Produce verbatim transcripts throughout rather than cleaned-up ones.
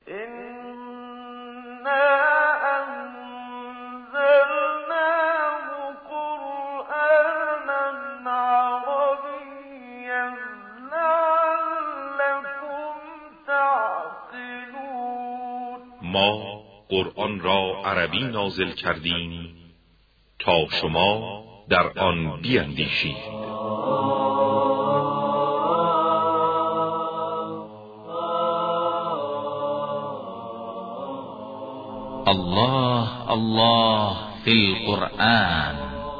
ما قرآن را عربی نازل کردیم تا شما در آن بیندیشید. الله الله فی القرآن.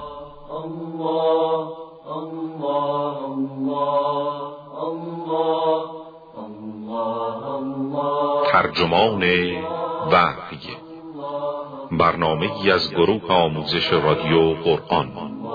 الله الله الله الله الله. ترجمان وحی، برنامه‌ای از گروه آموزش رادیو قرآن.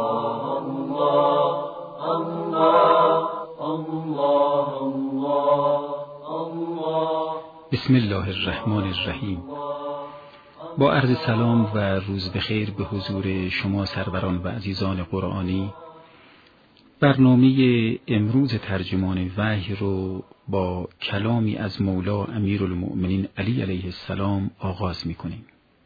بسم الله الرحمن الرحیم. با عرض سلام و روز بخیر به حضور شما سروران و عزیزان قرآنی، برنامه امروز ترجمان وحی رو با کلامی از مولا امیرالمؤمنین علی علیه السلام آغاز می‌کنیم.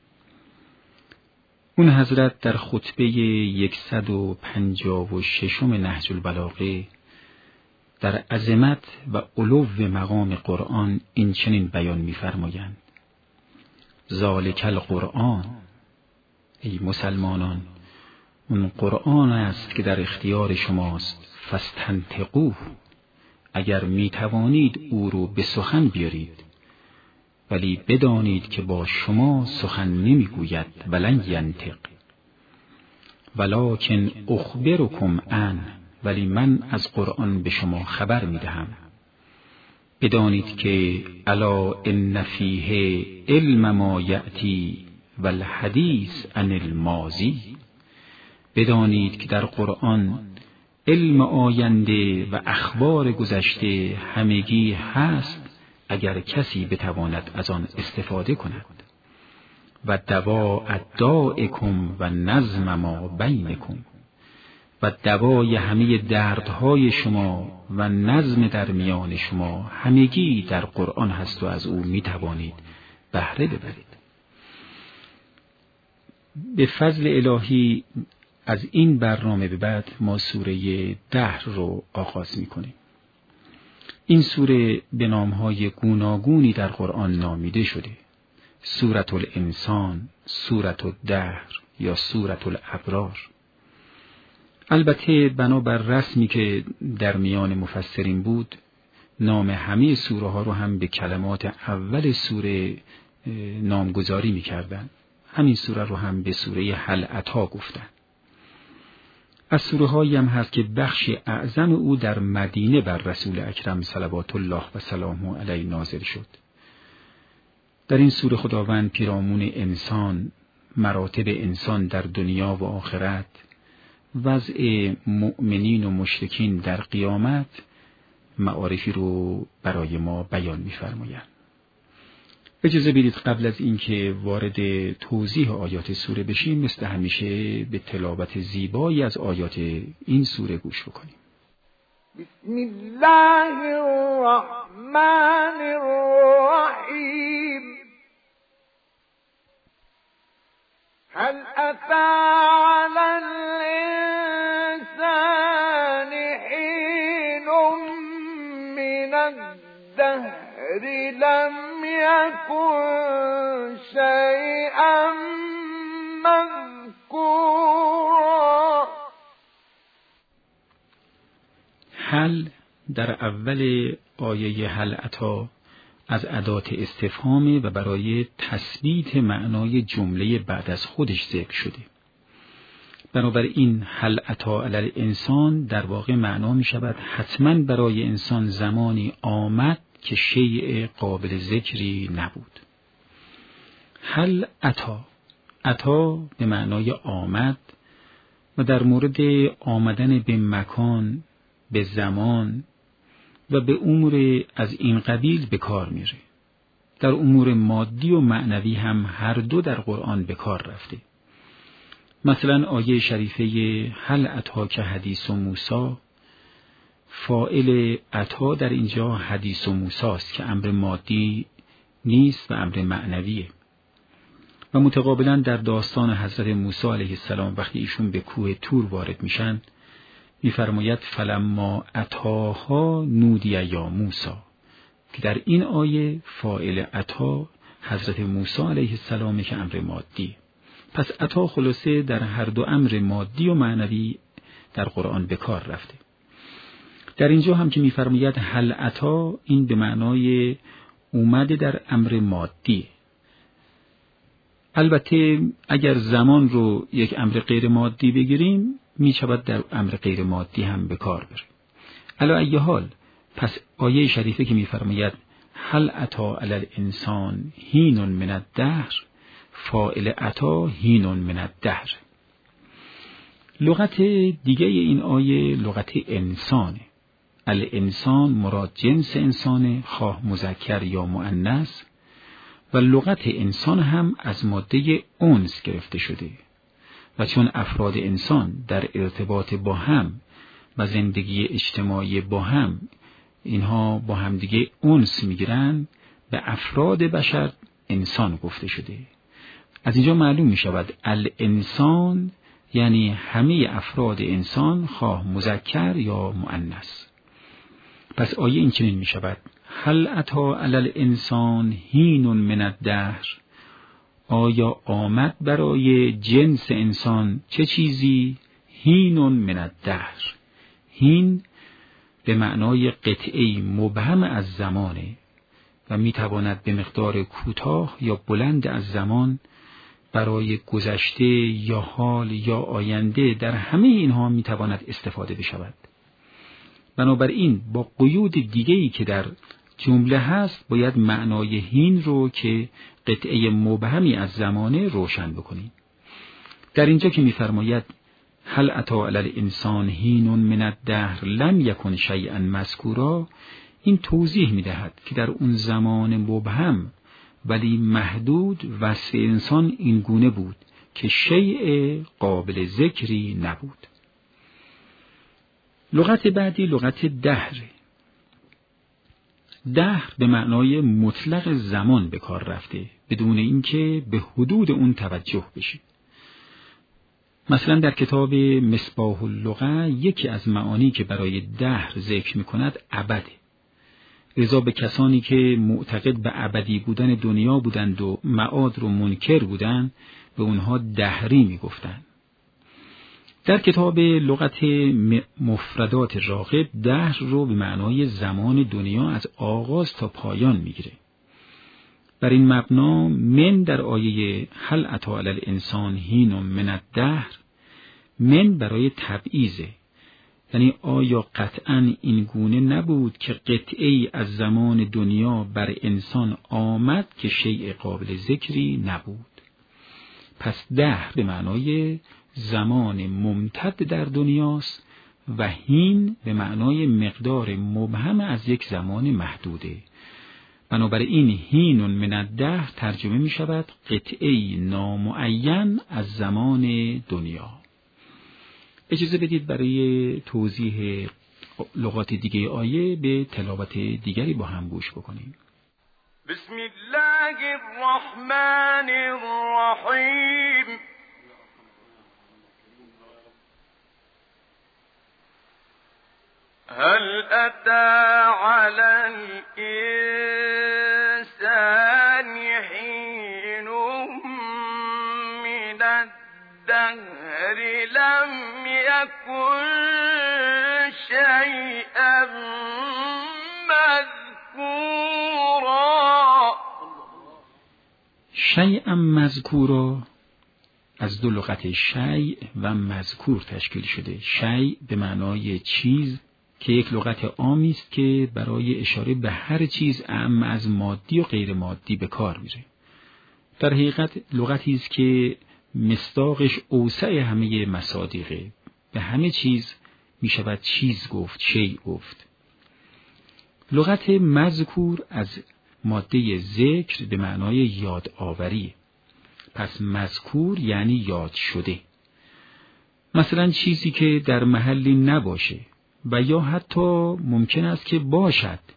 اون حضرت در خطبه صد و پنجاه و شش نهج البلاغه در عظمت و علو مقام قرآن این چنین بیان می‌فرمایند: ذالک القرآن، ای مسلمانان اون قرآن است که در اختیار شماست، فاستنطقوه، اگر می توانید او رو به سخن بیارید، ولی بدانید که با شما سخن نمی گوید، ولن ینطق، ولکن اخبرکم عن، ولی من از قرآن به شما خبر می دهم. بدانید که الا ان فیه علم ما یأتی والحدیث عن الماضی، بدانید که در قرآن علم آینده و اخبار گذشته همگی هست اگر کسی بتواند از آن استفاده کند. و دوا دائکم و نظم ما بینکم، و دوای همه دردهای شما و نظم در میان شما همگی در قرآن هست و از او میتوانید بهره ببرید. به فضل الهی از این برنامه به بعد ما سوره دهر رو آغاز میکنیم. این سوره به نامهای گوناگونی در قرآن نامیده شده: سورة الانسان، سورة الدهر یا سورة الابرار. البته بنابر رسمی که در میان مفسرین بود، نام همه سوره ها رو هم به کلمات اول سوره نامگذاری میکردن. همین سوره رو هم به سوره هل اتی گفتن. از سوره هایی هم هست که بخش اعظم او در مدینه بر رسول اکرم صلوات الله و سلامه علیه نازل شد. در این سوره خداوند پیرامون انسان، مراتب انسان در دنیا و آخرت، وضع مؤمنین و مشرکین در قیامت، معارفی رو برای ما بیان می‌فرمایند. اجازه بدید قبل از اینکه وارد توضیح آیات سوره بشیم، مثل همیشه به تلاوت زیبایی از آیات این سوره گوش بکنیم. بسم الله الرحمن الرحیم. هل أتى على الإنسان حين من الدهر لم يكن شيئا مذكورا. هل در اول آیه هل اتی از ادات استفهامه و برای تثبیت معنای جمله بعد از خودش ذکر شده. بنابراین هل اتی علی الانسان در واقع معنا می شود حتما برای انسان زمانی آمد که شیء قابل ذکری نبود. هل اتی، اتی به معنای آمد و در مورد آمدن به مکان، به زمان و به امور از این قبیل به کار میره. در امور مادی و معنوی هم هر دو در قرآن به کار رفته. مثلا آیه شریفه هل اتاک حدیث موسی، فاعل عطا در اینجا حدیث موسی است که امر مادی نیست و امر معنویه. و متقابلا در داستان حضرت موسی علیه السلام وقتی ایشون به کوه طور وارد میشن میفرماید فلما اتاها نودی یا موسی، که در این آیه فاعل اتا حضرت موسی علیه السلام که امر مادی. پس اتا خلاصه در هر دو امر مادی و معنوی در قرآن به کار رفته. در اینجا هم که میفرماید هل اتا، این به معنای اومده در امر مادی. البته اگر زمان رو یک امر غیر مادی بگیریم میشود در امر غیر مادی هم به کار بره. علی ای حال، پس آیه شریفه که میفرماید هل اتا علی الانسان حین من الدهر، فاعل اتا حین من الدهر. لغت دیگه این آیه لغت انسانه. الانسان مراد جنس انسانه، خواه مذکر یا مؤنث، و لغت انسان هم از ماده انس گرفته شده و چون افراد انسان در ارتباط با هم و زندگی اجتماعی با هم اینها با هم دیگه انس میگیرن، به افراد بشر انسان گفته شده. از اینجا معلوم می شود الانسان یعنی همه افراد انسان، خواه مذکر یا مؤنث. پس آیه این چنین می شود هل اتا علی الانسان حین من الدهر، آیا آمد برای جنس انسان چه چیزی؟ حین من الدهر. حین به معنای قطعه مبهم از زمانه و می تواند به مقدار کوتاه یا بلند از زمان برای گذشته یا حال یا آینده، در همه اینها می تواند استفاده بشود. بنابراین با قیود دیگه‌ای که در جمله هست باید معنای حین رو که قطعه مبهمی از زمانه روشن بکنیم. در اینجا که می‌فرماید هل اتی علی الانسان حین من الدهر لم یکن شیئا مذکورا، این توضیح می‌دهد که در اون زمان مبهم ولی محدود وصف انسان این گونه بود که شیء قابل ذکری نبود. لغت بعدی لغت دهر. دهر به معنای مطلق زمان به کار رفته بدون اینکه به حدود اون توجه بشه. مثلا در کتاب مصباح اللغة یکی از معانی که برای دهر ذکر می‌کند ابده. لذا به کسانی که معتقد به ابدی بودن دنیا بودند و معاد رو منکر بودند به اونها دهری میگفتند. در کتاب لغت مفردات راغب دهر رو به معنای زمان دنیا از آغاز تا پایان میگیره. بر این مبنا من در آیه هل اتی علی الانسان حین من الدهر، من برای تبعیضه، یعنی آیا قطعاً این گونه نبود که قطعی از زمان دنیا بر انسان آمد که شیء قابل ذکری نبود. پس دهر به معنای زمان ممتد در دنیاست و حین به معنای مقدار مبهم از یک زمان محدوده. بنابراین حین من الدهر ترجمه می شود قطعی نامعین از زمان دنیا. اجازه بدید برای توضیح لغات دیگه آیه به تلاوت دیگری با هم گوش بکنیم. بسم الله الرحمن الرحیم. هل أتى على الإنسان حين من الدهر لم يكن شيئا مذكورا. شیئا مذکورا از دو لغت شیء و مذکور تشکیل شده. شیء به معنای چیز که یک لغت عامی است که برای اشاره به هر چیز اعم از مادی و غیر مادی به کار میره. در حقیقت لغتی است که مصداقش اوسع همه مصادیقه. به همه چیز میشود چیز گفت، شیء گفت. لغت مذکور از ماده ذکر به معنای یاد آوری. پس مذکور یعنی یاد شده. مثلا چیزی که در محلی نباشه و یا حتی ممکن است که باشد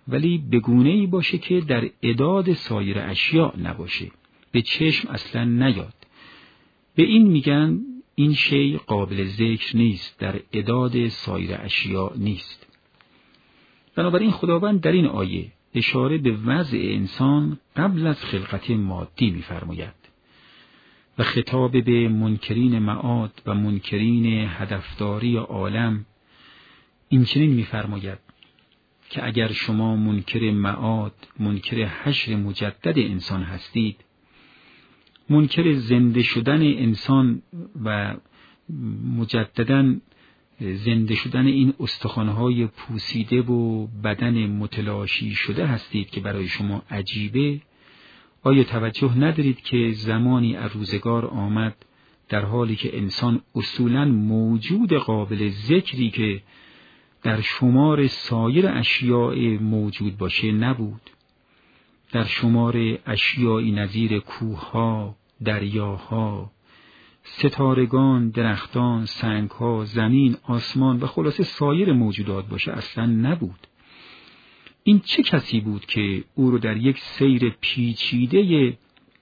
ولی به گونه‌ای باشه که در اعداد سایر اشیاء نباشه، به چشم اصلا نیاد. به این میگن این شی قابل ذکر نیست، در اعداد سایر اشیاء نیست. بنابراین خداوند در این آیه اشاره به وضع انسان قبل از خلقت مادی می‌فرماید و خطاب به منکرین معاد و منکرین هدفداری عالم این چنین می‌فرماید که اگر شما منکر معاد، منکر حشر مجدد انسان هستید، منکر زنده شدن انسان و مجدداً زنده شدن این استخوان‌های پوسیده و بدن متلاشی شده هستید که برای شما عجیبه، آیا توجه ندارید که زمانی از روزگار آمد در حالی که انسان اصولاً موجود قابل ذکری که در شمار سایر اشیاء موجود باشه نبود، در شمار اشیایی نظیر کوه‌ها، دریاها، ستارگان، درختان، سنگها، زمین، آسمان و خلاصه سایر موجودات باشه اصلا نبود. این چه کسی بود که او رو در یک سیر پیچیده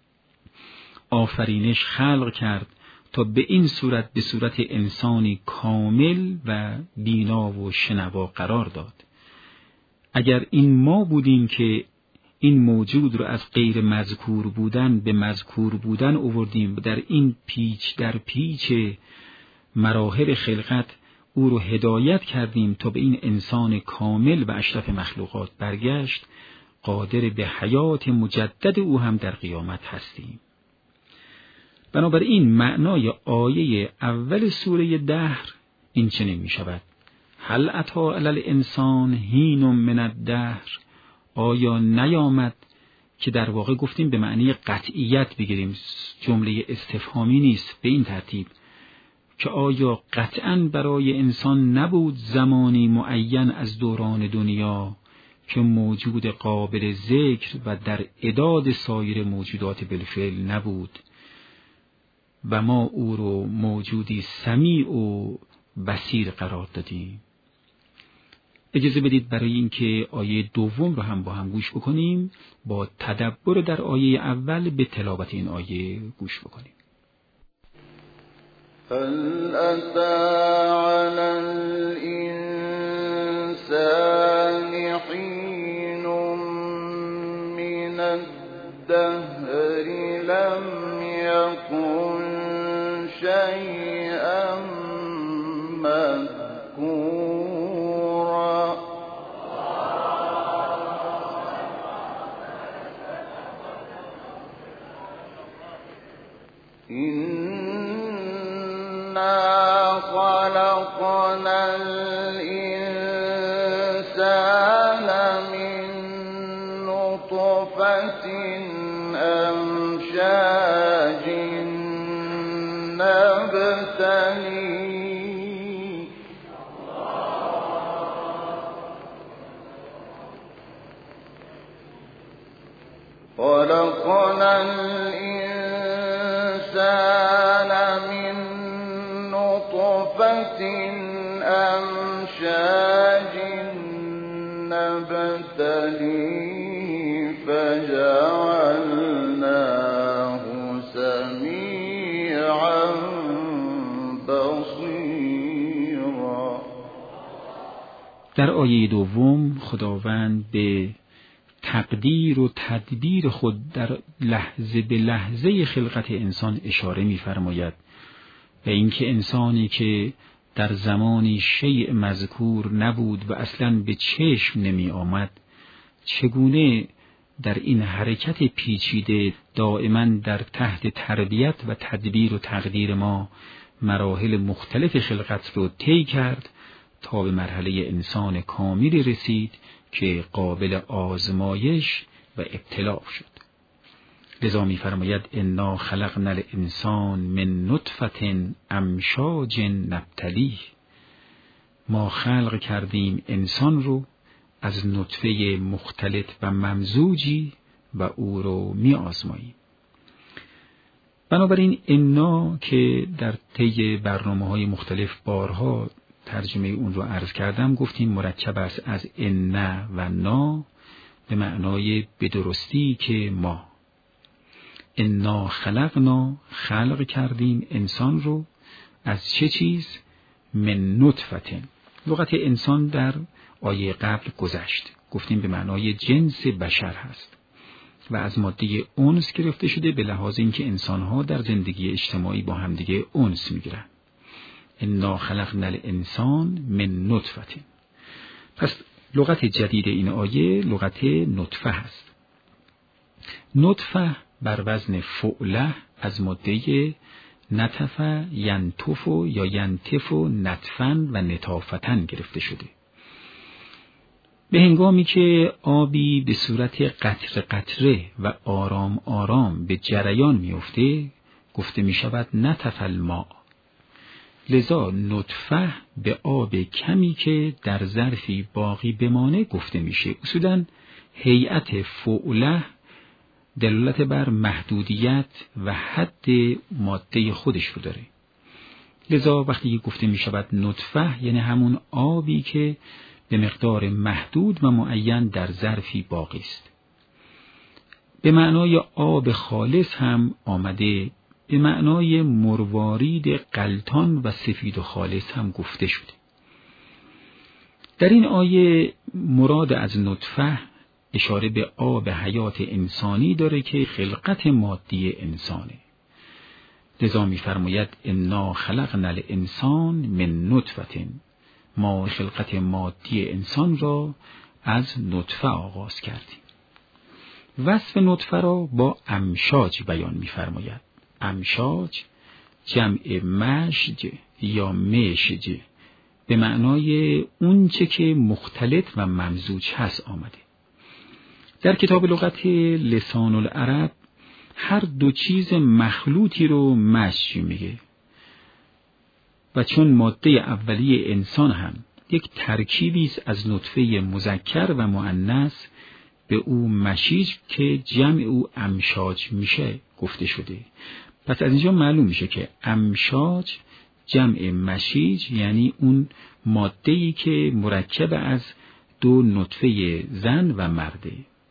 آفرینش خلق کرد تا به این صورت به صورت انسانی کامل و بینا و شنوا قرار داد؟ اگر این ما بودیم که این موجود رو از غیر مذکور بودن به مذکور بودن آوردیم، در این پیچ در پیچ مراحل خلقت او رو هدایت کردیم تا به این انسان کامل و اشرف مخلوقات برگشت، قادر به حیات مجدد او هم در قیامت هستیم. بنابراین معنای آیه اول سوره دهر این چنین می شود: هل اتی علی الانسان حین من الدهر، آیا نیامد، که در واقع گفتیم به معنی قطعیت بگیریم، جمله استفهامی نیست، به این ترتیب که آیا قطعاً برای انسان نبود زمانی معین از دوران دنیا که موجود قابل ذکر و در اعداد سایر موجودات بالفعل نبود و ما او رو موجودی سمیع و بصیر قرار دادیم؟ اجازه بدید برای اینکه آیه دوم رو هم با هم گوش بکنیم، با تدبر در آیه اول به تلاوت این آیه گوش بکنیم. هل أتى على الإنسان حين من الدهر لم يكن شيئا مذكورا إنا خلقنا الإنسان من نطفة أمشاج نبتليه خلقنا الإنسان من نطفة أمشاج نبتليه فجعلناه سميعا بصيرا. در آیه دوم خداوند به تقدیر و تدبیر خود در لحظه به لحظه خلقت انسان اشاره می‌فرماید و اینکه انسانی که در زمانی شیء مذکور نبود و اصلاً به چشم نمی آمد، چگونه در این حرکت پیچیده دائما در تحت تربیت و تدبیر و تقدیر ما مراحل مختلف خلقت رو طی کرد تا به مرحله انسان کاملی رسید که قابل آزمایش و ابتلا شد. لذا می فرماید انا خلقنا الانسان من نطفة امشاج نبتلیه، ما خلق کردیم انسان رو از نطفه مختلط و ممزوجی و او رو می آزماییم. بنابراین انا که در طی برنامه‌های مختلف بارها ترجمه اون رو عرض کردم، گفتیم مرکب است از ان و نا به معنای به درستی که ما. انا خلقنا، خلق کردیم انسان رو از چه چیز؟ من نطفه. لغت انسان در آیه قبل گذشت، گفتیم به معنای جنس بشر هست و از ماده انس گرفته شده، به لحاظ اینکه انسان‌ها در زندگی اجتماعی با همدیگه انس میگیرن. انا خلقنا الانسان من نطفه. پس لغت جدید این آیه لغت نطفه هست. نطفه بر وزن فعله از ماده نطفه ینطف یا ینطف نطفن و نطافتن گرفته شده. به هنگامی که آبی به صورت قطره قطره و آرام آرام به جریان میفته گفته می شود نطف الماء. لذا نطفه به آب کمی که در ظرفی باقی بمانه گفته میشه. اصولاً هیئت فعله دلالت بر محدودیت و حد ماده خودش رو داره. لذا وقتی گفته می شود نطفه یعنی همون آبی که به مقدار محدود و معین در ظرفی باقی است. به معنای آب خالص هم آمده، به معنای مروارید غلطان و سفید و خالص هم گفته شده. در این آیه مراد از نطفه اشاره به آب حیات انسانی داره که خلقت مادی انسانه. لذا می‌فرماید انا خلقنا الانسان من نطفه، ما خلقت مادی انسان را از نطفه آغاز کردیم. وصف نطفه را با امشاج بیان می‌فرماید. امشاج جمع مشج یا مشج به معنای اون چه که مختلط و ممزوج هست آمده. در کتاب لغت لسان العرب هر دو چیز مخلوطی رو مشج میگه و چون ماده اولیه انسان هم یک ترکیبی است از نطفه مذکر و مؤنث به او مشیج که جمع او امشاج میشه گفته شده. پس از اینجا معلوم میشه که امشاج جمع مشیج یعنی اون ماده‌ای که مرکب از دو نطفه زن و مرده.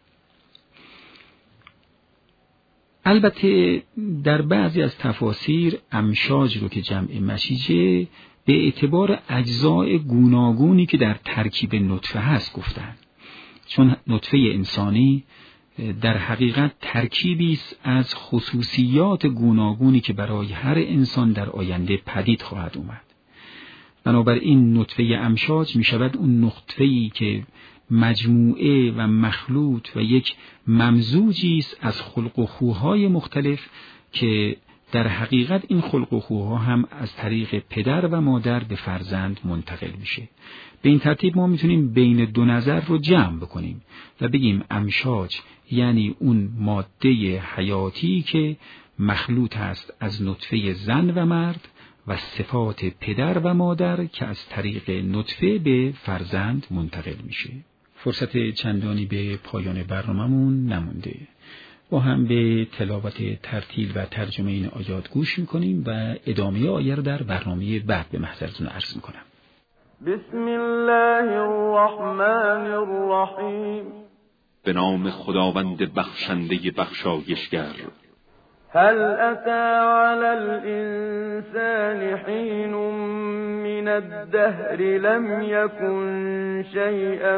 البته در بعضی از تفاسیر امشاج رو که جمع مشیجه به اعتبار اجزای گوناگونی که در ترکیب نطفه هست گفتن، چون نطفه انسانی در حقیقت ترکیبی است از خصوصیات گوناگونی که برای هر انسان در آینده پدید خواهد اومد. بنابراین نطفه امشاج می شود اون نطفه‌ای که مجموعه و مخلوط و یک ممزوجی است از خلق و خوهای مختلف که در حقیقت این خلق و خوها هم از طریق پدر و مادر به فرزند منتقل میشه. به این ترتیب ما میتونیم بین دو نظر رو جمع بکنیم و بگیم امشاج یعنی اون ماده حیاتی که مخلوط است از نطفه زن و مرد و صفات پدر و مادر که از طریق نطفه به فرزند منتقل میشه. فرصت چندانی به پایان برنامه‌مون نمونده. با هم به تلاوت ترتیل و ترجمه این آیات گوش میکنیم و ادامه آیه رو در برنامه بعد به محضرتون عرض میکنم. بسم الله الرحمن الرحیم. به نام خداوند بخشنده بخشایشگر. هل أتى على الإنسان حين من الدهر لم يكن شيئا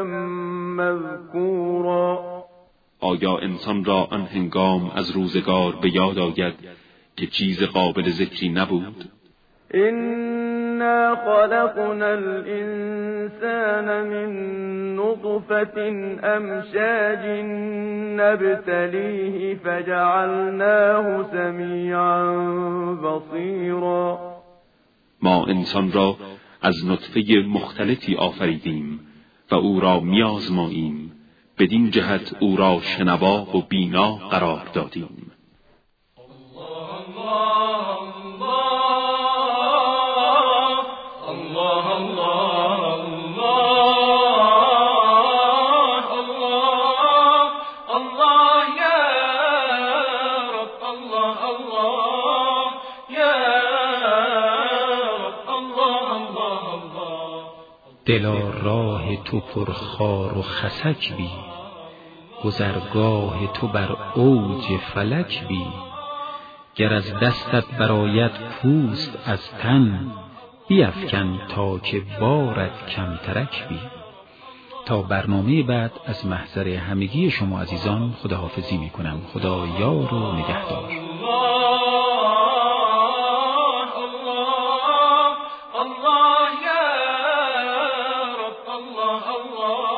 مذكورا. آیا انسان را آن هنگام از روزگار به یاد آید که چیز قابل ذکری نبود؟ إنا خلقنا الإنسان من نطفة أمشاج نبتليه فجعلناه سميعا بصيرا. ما انسان را از نطفه مختلطی آفریدیم و او را میازماییم، بدین جهت او را شنوا و بینا قرار دادیم. دلا راه تو پر خار و خسک بی، گذرگاه تو بر اوج فلک بی. گر از دستت برآید پوست از تن، بیفکن تا که بارت کمترک بی. تا برنامه بعد از محضر همگی شما عزیزان خداحافظی می کنم. خدا یار و نگهدار. الله الله يا رب الله الله